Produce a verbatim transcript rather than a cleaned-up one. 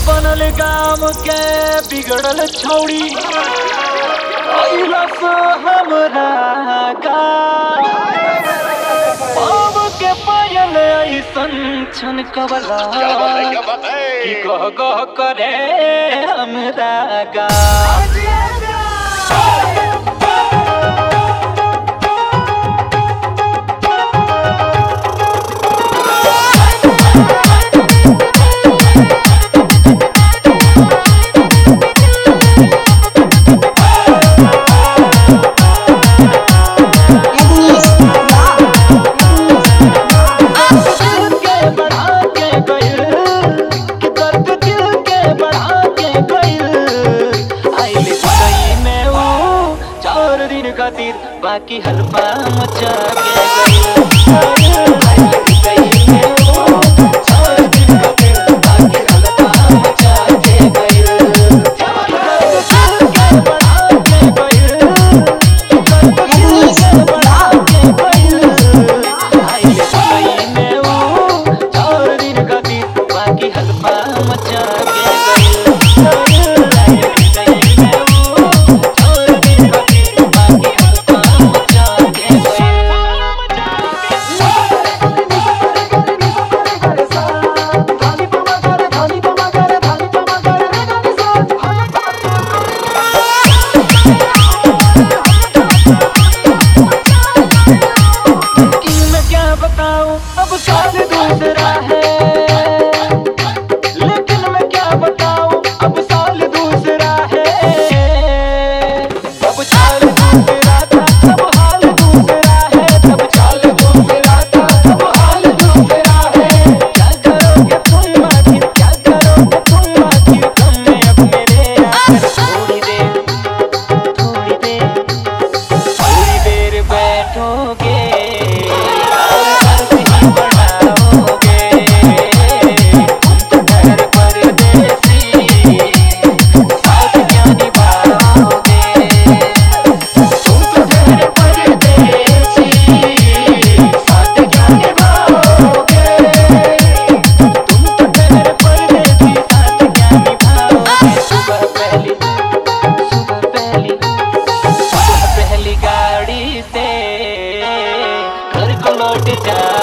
बनल गाम के बिगड़ल छौड़ी अइलस हमरा गाम। पाव के पायल ऐसन छन कबला कि गह गह करे हमरा गाम। खातिर बाकी हलवा मचा अब साल दूसरा है, लेकिन मैं क्या बताऊं अब साल दूसरा है। अब चाल दूसरा था अब हाल दूसरा है, तब चाल दूसरा था अब हाल दूसरा है। क्या करोगे तुम आखिर, क्या करोगे तुम आखिर, तुम में अब मेरे आकर थोड़ी देर थोड़ी देर थोड़ी देर बैठोगे गाड़ी से घर को लौट जा।